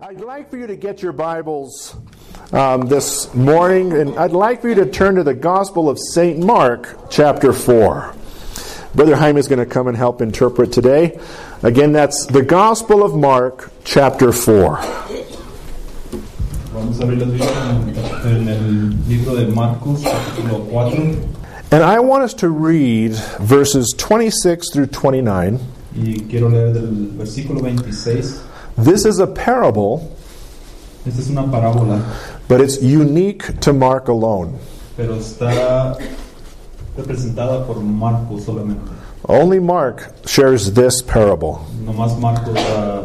I'd like for you to get your Bibles this morning, and I'd like for you to turn to the Gospel of St. Mark, chapter 4. Brother Jaime is going to come and help interpret today. Again, that's the Gospel of Mark, chapter 4. Vamos a abrir las Biblias en el libro de Marcos, capítulo 4. And I want us to read verses 26 through 29. Y quiero leer del versículo 26. This is a parable, Esta es una parábola, but it's unique to Mark alone. pero está representada por Marcos solamente. Only Mark shares this parable. Nomás Marcos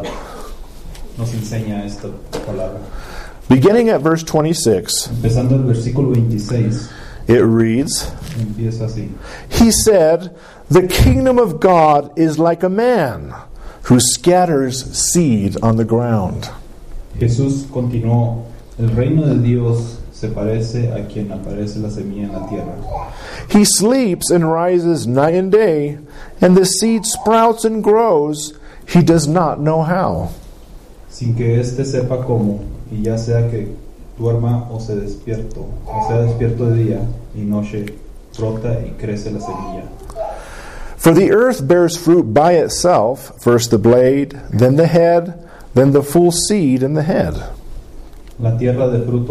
nos enseña esta palabra. Beginning at verse 26, Empezando el versículo 26, it reads, empieza así. He said, "The kingdom of God is like a man who scatters seed on the ground. Jesús continuó, el reino de Dios se parece a quien aparece la semilla en la tierra. He sleeps and rises night and day, and the seed sprouts and grows. He does not know how. Sin que éste sepa cómo, y ya sea que duerma o sea despierto de día y noche, brota y crece la semilla. For the earth bears fruit by itself, first the blade, then the head, then the full seed in the head. La tierra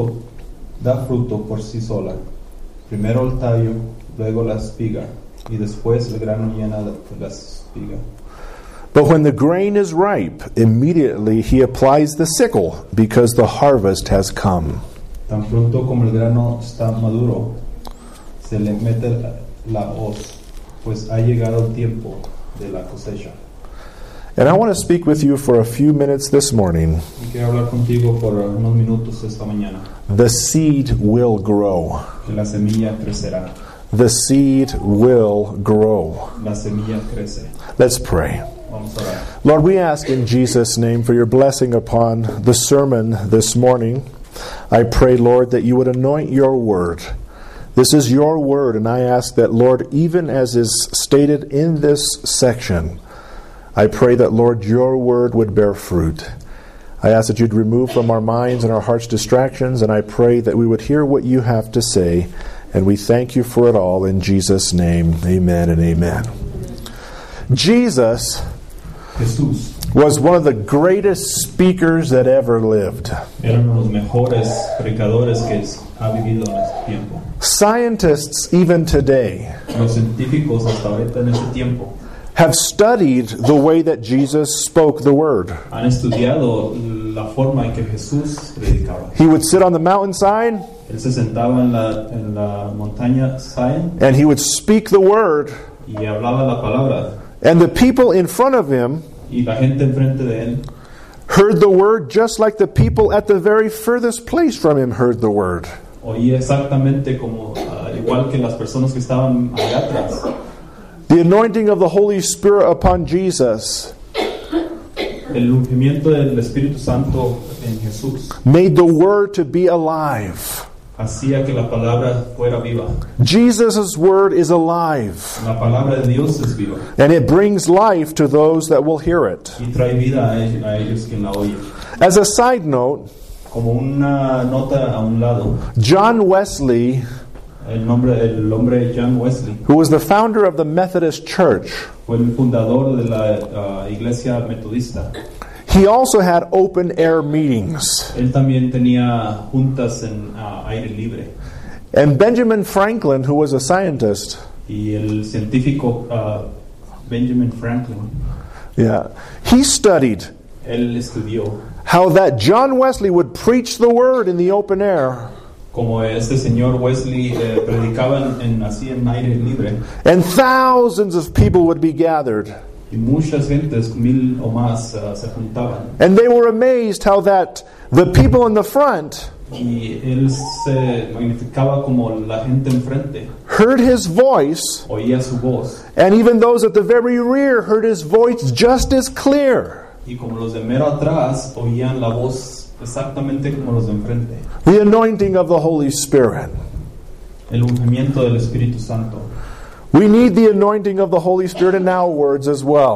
da fruto por sí sola. Primero el tallo, luego la espiga, y después el grano llena la espiga. But when the grain is ripe, immediately he applies the sickle, because the harvest has come. Tan pronto como el grano está maduro, se le mete la hoz, pues ha llegado el tiempo de la cosecha. And I want to speak with you for a few minutes this morning. Y quiero hablar contigo por unos minutos esta mañana. The seed will grow. Que la semilla crecerá. The seed will grow. La semilla crece. Let's pray. Vamos a orar. Lord, we ask in Jesus' name for your blessing upon the sermon this morning. I pray, Lord, that you would anoint your word. This is your word, and I ask that, Lord, even as is stated in this section, I pray that, Lord, your word would bear fruit. I ask that you'd remove from our minds and our hearts distractions, and I pray that we would hear what you have to say, and we thank you for it all in Jesus' name. Amen and amen. Jesus Jesús was one of the greatest speakers that ever lived. era uno de los mejores predicadores que ha vivido en este tiempo. Scientists, even today, Los científicos hasta ahorita en este tiempo have studied the way that Jesus spoke the word. han estudiado la forma en que Jesús predicaba. He would sit on the mountainside Él se sentaba en la montaña Zion and he would speak the word, y hablaba la palabra, and the people in front of him y la gente enfrente de él heard the word just like the people at the very furthest place from him heard the word. oía exactamente como igual que las personas que estaban allá atrás. The anointing of the Holy Spirit upon Jesus El ungimiento del Espíritu Santo en Jesús made the word to be alive. hacía que la palabra fuera viva. Jesus' word is alive, La palabra de Dios es viva and it brings life to those that will hear it. y trae vida a ellos quien la oyen. As a side note, Como una nota a un lado, John Wesley, el hombre John Wesley who was the founder of the Methodist Church, fue el fundador de la iglesia metodista. he also had open-air meetings. Él también tenía juntas en aire libre. And Benjamin Franklin, who was a scientist, Y el científico Benjamin Franklin, he studied él estudió how that John Wesley would preach the word in the open air, como este señor Wesley predicaba así en aire libre, and thousands of people would be gathered. y muchas gentes, 1000 o más, se juntaban. And they were amazed how that the people in the front Y él se magnificaba como la gente enfrente heard his voice, oía su voz, and even those at the very rear heard his voice just as clear. y como los de mero atrás oían la voz exactamente como los de enfrente. The anointing of the Holy Spirit. El ungimiento del Espíritu Santo. We need the anointing of the Holy Spirit in our words as well.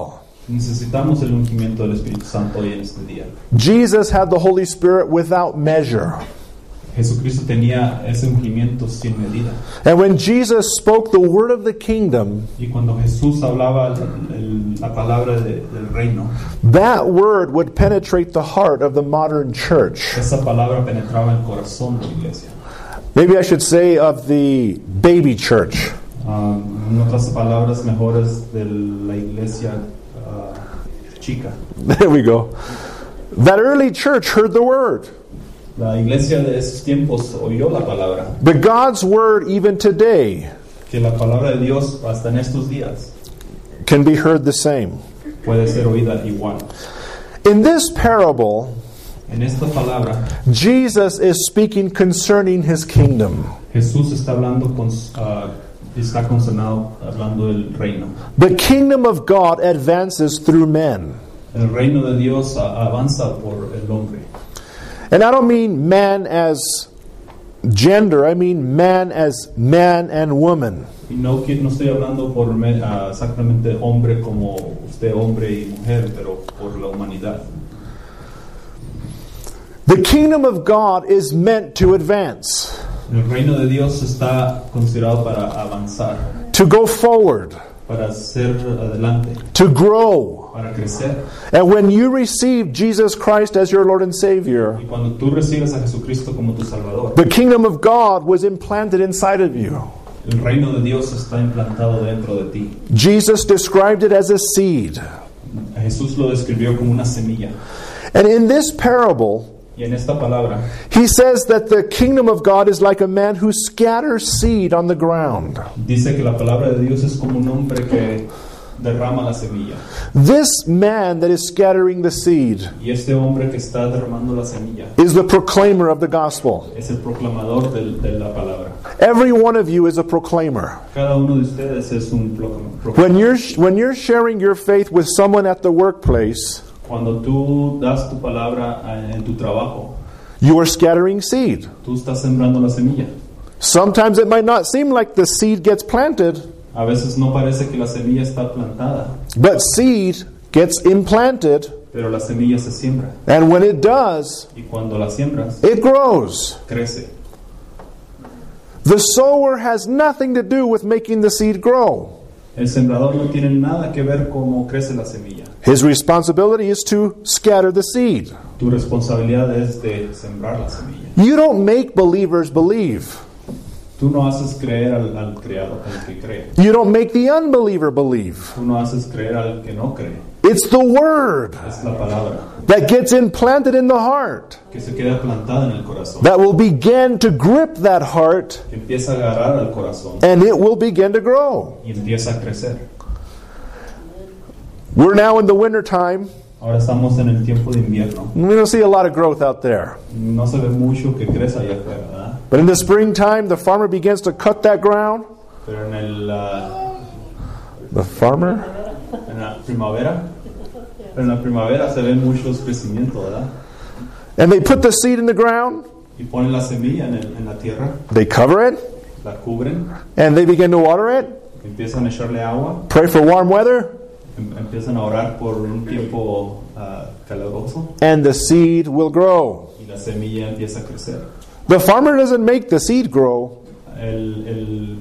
Necesitamos el ungimiento del Espíritu Santo hoy en este día. Jesus had the Holy Spirit without measure. Jesucristo tenía ese ungimiento sin medida. And when Jesus spoke the word of the kingdom, Y cuando Jesús hablaba la palabra del reino, that word would penetrate the heart of the modern church. esa palabra penetraba el corazón de la iglesia. Maybe I should say of the baby church. En otras palabras mejores de la iglesia chica. There we go. That early church heard the word. La iglesia de esos tiempos oyó la palabra. But God's word, even today, Que la palabra de Dios hasta en estos días can be heard the same. puede ser oída igual. In this parable, En esta palabra Jesus is speaking concerning his kingdom. Jesús está hablando está concernado hablando del reino. The kingdom of God advances through men. El reino de Dios avanza por el hombre. And I don't mean man as gender, I mean man as man and woman. Y no estoy hablando por exactamente hombre como usted, hombre y mujer, pero por la humanidad. The kingdom of God is meant to advance, El reino de Dios está considerado para avanzar, to go forward, para ser adelante, to grow. para crecer. And when you receive Jesus Christ as your Lord and Savior, Y cuando tú recibes a Jesucristo como tu Salvador, the kingdom of God was implanted inside of you. el reino de Dios está implantado dentro de ti. Jesus described it as a seed. Jesús lo describió como una semilla. And in this parable, Y en esta palabra he says that the kingdom of God is like a man who scatters seed on the ground. dice que la palabra de Dios es como un hombre que derrama la semilla. This man that is scattering the seed Y este hombre que está derramando la semilla is the proclaimer of the gospel. es el proclamador de la palabra. Every one of you is a proclaimer. Cada uno de ustedes es un proclamador. When you're sharing your faith with someone at the workplace, Cuando tú das tu palabra en tu trabajo, you are scattering seed. tú estás sembrando la semilla. Sometimes it might not seem like the seed gets planted, A veces no parece que la semilla está plantada, but seed gets implanted, pero la semilla se siembra. and when it does, Y cuando la siembras, it grows. crece. The sower has nothing to do with making the seed grow. El sembrador no tiene nada que ver cómo crece la semilla. His responsibility is to scatter the seed. Tu responsabilidad es de sembrar la semilla. You don't make believers believe. Tú no haces creer al creado, al que cree. You don't make the unbeliever believe. Tú no haces creer al que no cree. It's the word Es la palabra that gets implanted in the heart que se queda plantada en el corazón, that will begin to grip that heart, que empieza a agarrar al corazón and it will begin to grow. y empieza a crecer. We're now in the winter time. Ahora estamos en el tiempo de invierno. We don't see a lot of growth out there. No se ve mucho que crece allá afuera, ¿verdad? But in the springtime, the farmer begins to cut that ground. Pero The farmer? en la primavera se ven muchos crecimientos, ¿verdad? And they put the seed in the ground. Y ponen la semilla en la tierra, They cover it. la cubren, And they begin to water it. empiezan a echarle agua, Pray for warm weather. empiezan a orar por un tiempo caluroso And the seed will grow. y la semilla empieza a crecer. The farmer doesn't make the seed grow. El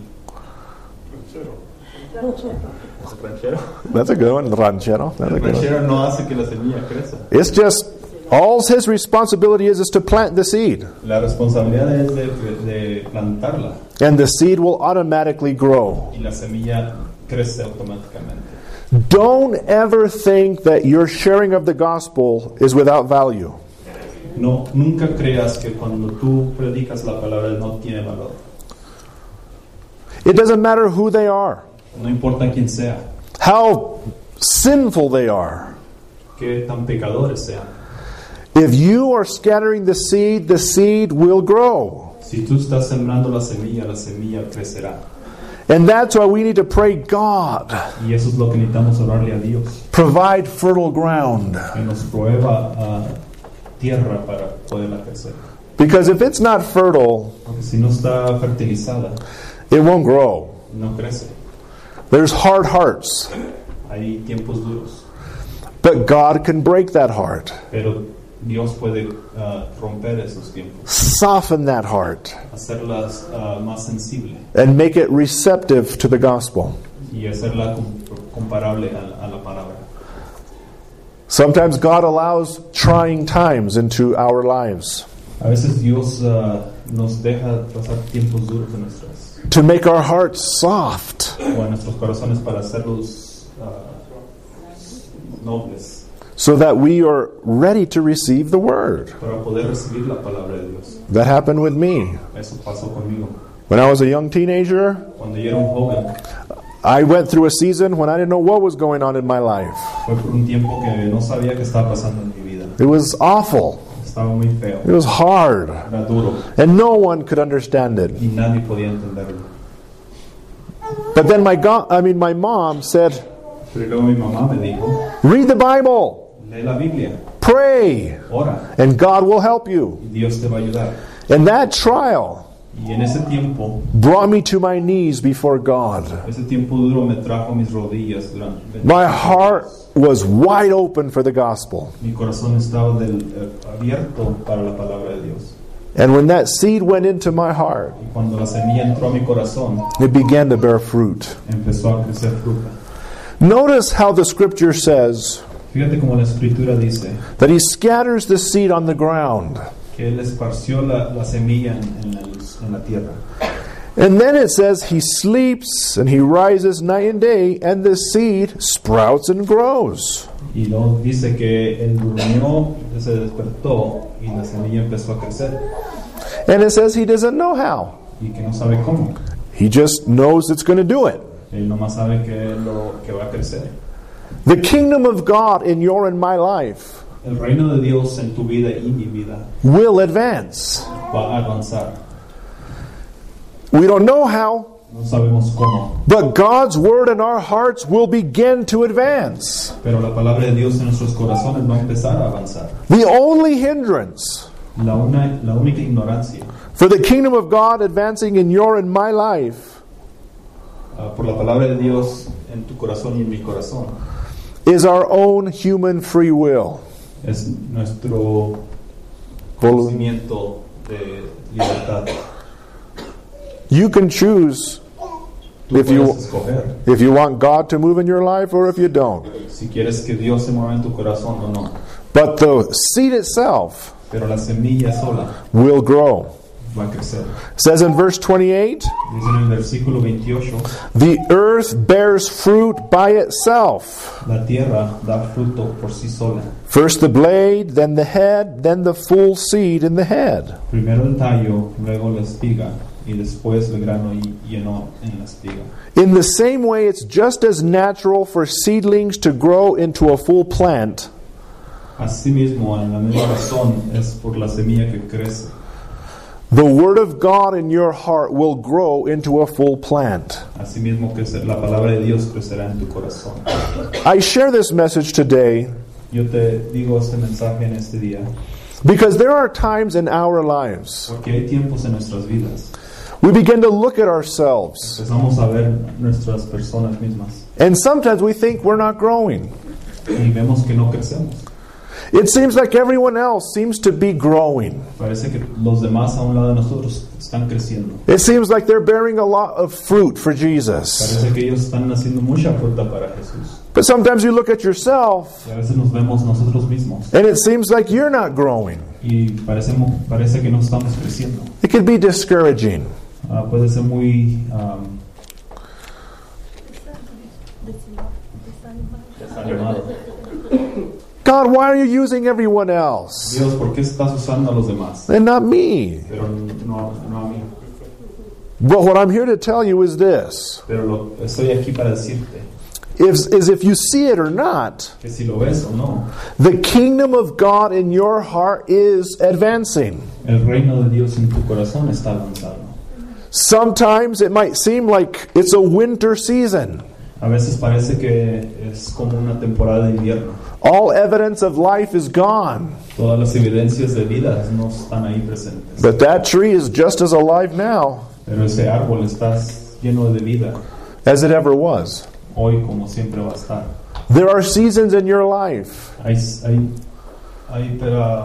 ranchero. That's a good one. Ranchero. That's a El good one. ranchero no hace que la semilla crezca. It's just, all his responsibility is to plant the seed. La responsabilidad es de plantarla And the seed will automatically grow. y la semilla crece automáticamente. Don't ever think that your sharing of the gospel is without value. No, nunca creas que cuando tú predicas la palabra no tiene valor. It doesn't matter who they are, No importa quién sea, how sinful they are. qué tan pecadores sean. If you are scattering the seed will grow. Si tú estás sembrando la semilla crecerá. And that's why we need to pray, God, Y eso es lo que necesitamos orarle a Dios, provide fertile ground. que nos prueba tierra para poderla crecer. Because if it's not fertile, Porque si no está fertilizada, it won't grow. no crece. There's hard hearts. Hay tiempos duros. But God can break that heart, Pero Dios puede romper esos tiempos, soften that heart, hacerlas más sensible and make it receptive to the gospel. y hacerla comparable a la palabra. Sometimes God allows trying times into our lives A veces Dios nos deja pasar tiempos duros en nuestras to make our hearts soft, o en nuestros corazones para hacerlos nobles, so that we are ready to receive the word. para poder recibir la palabra de Dios. That happened with me. Eso pasó conmigo. When I was a young teenager, Cuando yo era un joven, I went through a season when I didn't know what was going on in my life. fue por un tiempo que no sabía qué estaba pasando en mi vida. It was awful. Estaba muy feo, It was hard. era duro And no one could understand it. y nadie podía entenderlo. But then my mom said, Pero luego mi mamá me dijo, read the Bible, lee la Biblia, pray, ora, and God will help you. y Dios te va a ayudar. And that trial Y en ese tiempo brought me to my knees before God. ese tiempo duro me trajo mis rodillas durante. My heart was wide open for the gospel. Mi corazón estaba abierto para la palabra de Dios. And when that seed went into my heart, Y cuando la semilla entró a mi corazón, it began to bear fruit. empezó a crecer fruta. Notice how the scripture says Fíjate cómo la escritura dice that he scatters the seed on the ground. que él esparció la semilla en la tierra. And then it says he sleeps and he rises night and day, and the seed sprouts and grows. Y luego dice que él durmió, se despertó y la semilla empezó a crecer. And it says he doesn't know how. Y que no sabe cómo. He just knows it's going to do it. Él nomás sabe que va a crecer. The kingdom of God in your and my life El reino de Dios en tu vida y mi vida will advance. va a avanzar. We don't know how, No sabemos cómo, but God's word in our hearts will begin to advance. pero la palabra de Dios en nuestros corazones va a empezar a avanzar. The only hindrance La única ignorancia for the kingdom of God advancing in your and my life por la palabra de Dios en tu corazón y en mi corazón is our own human free will. es nuestro conocimiento de libertad. You can choose Tú if you puedes escoger if you want God to move in your life or if you don't. si quieres que Dios se mueva en tu corazón o no. But the seed itself Pero la semilla sola will grow. va a crecer. It says in verse 28, Dice en el versículo 28, the earth bears fruit by itself. la tierra da fruto por sí sola. First the blade, then the head, then the full seed in the head. Primero el tallo, luego la espiga, y después el grano lleno en la espiga. In the same way, it's just as natural for seedlings to grow into a full plant Asimismo, en la misma razón es por la semilla que crece. The Word of God in your heart will grow into a full plant. Asimismo, la palabra de Dios crecerá en tu corazón. I share this message today Yo te digo este mensaje en este día because there are times in our lives porque hay tiempos en nuestras vidas. we begin to look at ourselves, Empezamos a ver nuestras personas mismas and sometimes we think we're not growing. y vemos que no crecemos. It seems like everyone else seems to be growing. Parece que los demás a un lado de nosotros están creciendo. It seems like they're bearing a lot of fruit for Jesus. Parece que ellos están haciendo mucha fruta para Jesús. But sometimes you look at yourself, Y a veces nos vemos nosotros mismos and it seems like you're not growing. y parece que no estamos creciendo. It could be discouraging. Puede ser muy desanimado. God, why are you using everyone else Dios, ¿por qué estás usando a los demás? and not me? Pero no a mí. But what I'm here to tell you is this. Pero estoy aquí para decirte If you see it or not, que si lo ves o no, the kingdom of God in your heart is advancing. el reino de Dios en tu corazón está avanzando. Sometimes it might seem like it's a winter season. A veces parece que es como una temporada de invierno. All evidence of life is gone. Todas las evidencias de vida no están ahí presentes. But that tree is just as alive now Pero ese árbol está lleno de vida, as it ever was. hoy como siempre va a estar. There are seasons in your life Hay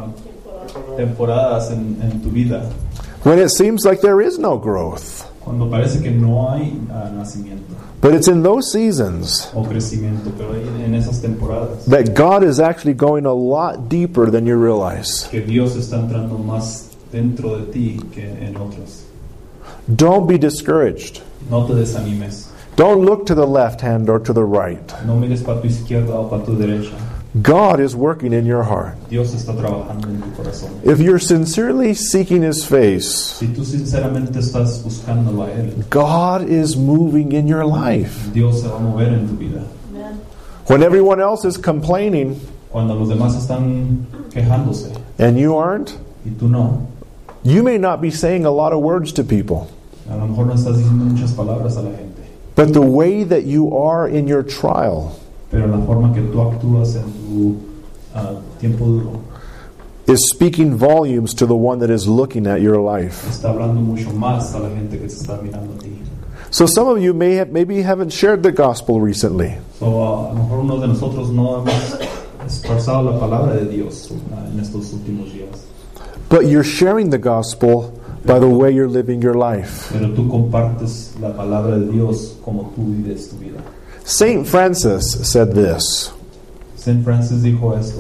temporadas en tu vida when it seems like there is no growth. cuando parece que no hay nacimiento But it's in those seasons o crecimiento, pero en esas temporadas that God is actually going a lot deeper than you realize. que Dios está entrando más dentro de ti que en otros. Don't be discouraged. No te desanimes. Don't look to the left hand or to the right. No mires para tu izquierda o para tu derecha. God is working in your heart. Dios está trabajando en tu corazón. If you're sincerely seeking His face, Si tú sinceramente estás buscándolo a Él, God is moving in your life. Dios se va a mover en tu vida. When everyone else is complaining Cuando los demás están quejándose and you aren't, y tú no, you may not be saying a lot of words to people. a lo mejor no estás diciendo muchas palabras a la gente, But the way that you are in your trial pero la forma que tú actúas en tu tiempo duro is speaking volumes to the one that is looking at your life. está hablando mucho más a la gente que se está mirando a ti. So some of you maybe haven't shared the gospel recently. So, a lo mejor uno de nosotros no hemos esforzado la palabra de Dios en estos últimos días, But you're sharing the gospel by the way you're living your life. pero tú compartes la palabra de Dios como tú vives tu vida. Saint Francis said this. Saint Francis dijo esto: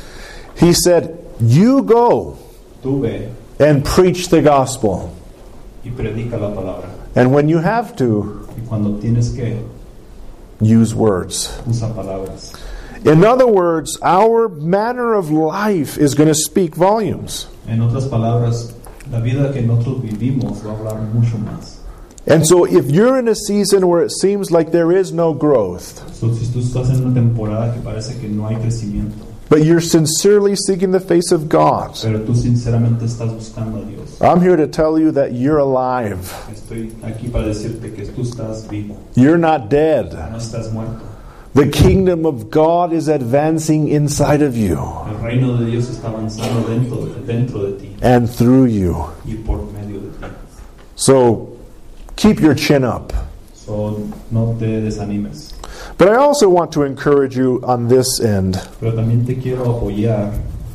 He said, "You go tú ve and preach the gospel. y predica la palabra, And when you have to, y cuando tienes que, use words." usa palabras. In other words, our manner of life is going to speak volumes. En otras palabras, la vida que nosotros vivimos va a hablar mucho más. And so if you're in a season where it seems like there is no growth, So, si tú estás en una temporada que parece que no hay crecimiento, but you're sincerely seeking the face of God, pero tú sinceramente estás buscando a Dios, I'm here to tell you that you're alive. estoy aquí para decirte que tú estás vivo, You're not dead. no estás muerto. The kingdom of God is advancing inside of you El reino de Dios está avanzando dentro de ti and through you. y por medio de ti. So keep your chin up. So, no te desanimes. But I also want to encourage you on this end. Pero también te quiero apoyar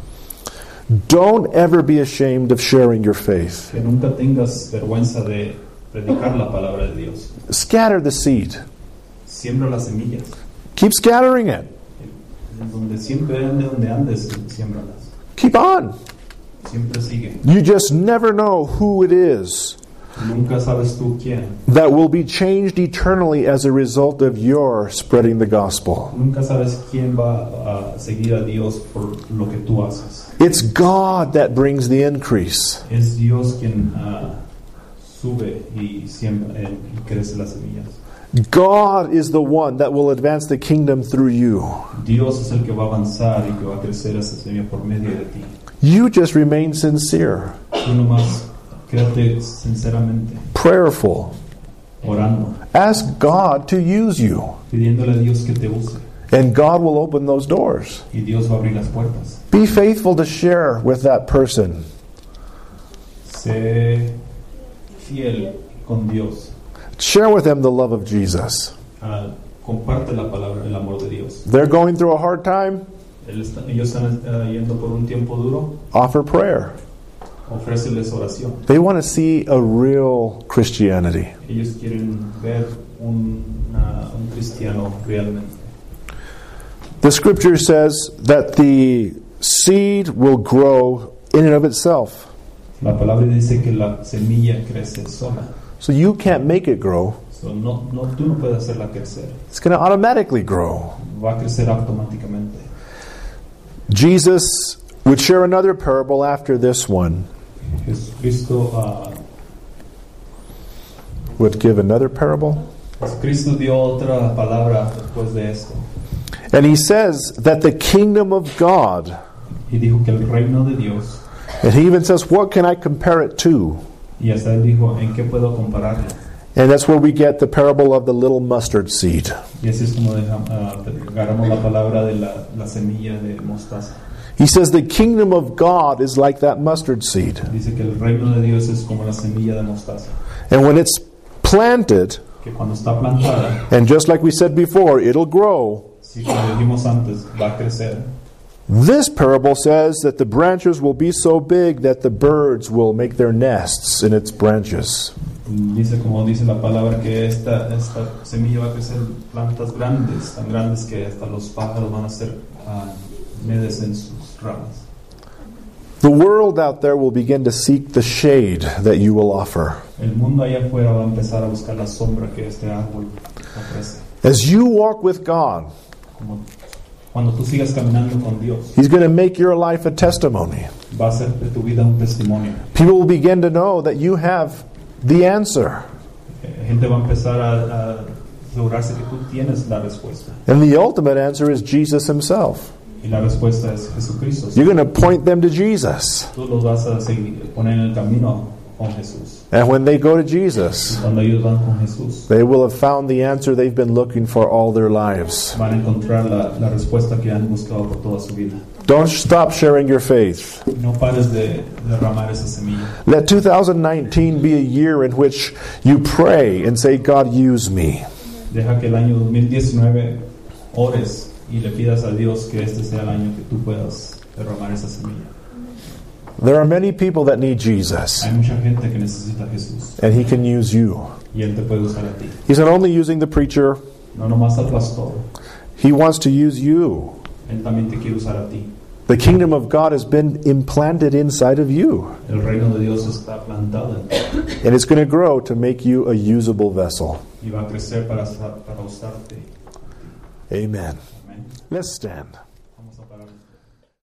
Don't ever be ashamed of sharing your faith. que nunca tengas vergüenza de predicar la palabra de Dios. Scatter the seed. Siembra las semillas. Keep scattering it. Donde siempre andes, siémbralas. Keep on. Siempre sigue. You just never know who it is Nunca sabes tú quién. that will be changed eternally as a result of your spreading the gospel. Nunca sabes quién va a seguir a Dios por lo que tú haces. It's God that brings the increase. Es Dios quien sube y siembra y crece las semillas. God is the one that will advance the kingdom through you. Dios es el que va a avanzar y que va a crecer esa semilla por medio de ti. You just remain sincere, Tú nomás quédate sinceramente prayerful. orando, Ask God to use you, pidiéndole a Dios que te use, and God will open those doors. y Dios va a abrir las puertas. Be faithful to share with that person. Sé fiel con Dios. Share with them the love of Jesus. Comparte la palabra, el amor de Dios. They're going through a hard time. Ellos están yendo por un tiempo duro. Offer prayer. Ofréceles oración. They want to see a real Christianity. Ellos quieren ver un cristiano realmente. The scripture says that the seed will grow in and of itself. La palabra dice que la semilla crece sola. So you can't make it grow. So, tú no puedes hacerla crecer. It's going to automatically grow. Va a crecer automáticamente. Jesus would share another parable after this one. Jesucristo Would give another parable. dio otra palabra después de esto. And he says that the kingdom of God, Y dijo que el reino de Dios, and he even says, what can I compare it to? y hasta él dijo, ¿en qué puedo compararlo? And that's where we get the parable of the little mustard seed. Y así es como agarramos la palabra de la semilla de mostaza. He says the kingdom of God is like that mustard seed. Dice que el reino de Dios es como la semilla de mostaza. And when it's planted, Que cuando está plantada, and just like we said before, it'll grow. Sí, como dijimos antes, va a crecer. This parable says that the branches will be so big that the birds will make their nests in its branches. Dice, como dice la palabra, que esta semilla va a crecer plantas grandes, tan grandes que hasta los pájaros van a hacer nidos en sus ramas. The world out there will begin to seek the shade that you will offer. El mundo allá afuera va a empezar a buscar la sombra que este árbol ofrece. As you walk with God, Como cuando tú sigas caminando con Dios, He's going to make your life a testimony. va a ser de tu vida un testimonio. People will begin to know that you have the answer. Gente va a empezar a asegurarse que tú tienes la respuesta. And the ultimate answer is Jesus Himself. Y la respuesta es Jesucristo. You're going to point them to Jesus. Tú los vas a poner en el camino con Jesús. And when they go to Jesus, Cuando ellos van con Jesús, they will have found the answer they've been looking for all their lives. van a encontrar la respuesta que han buscado por toda su vida. Don't stop sharing your faith. No pares de derramar esa semilla. Let 2019 be a year in which you pray and say, God, use me. Deja que el año 2019 ores y le pidas a Dios que este sea el año que tú puedas derramar esa semilla. There are many people that need Jesus, Hay mucha gente que necesita a Jesús and He can use you. y Él te puede usar a ti. He's not only using the preacher, No nomás al pastor, He wants to use you. Él también te quiere usar a ti. The kingdom of God has been implanted inside of you, El reino de Dios está plantado en ti and it's going to grow to make you a usable vessel. y va a crecer para usarte. Amen. Amén. Let's stand.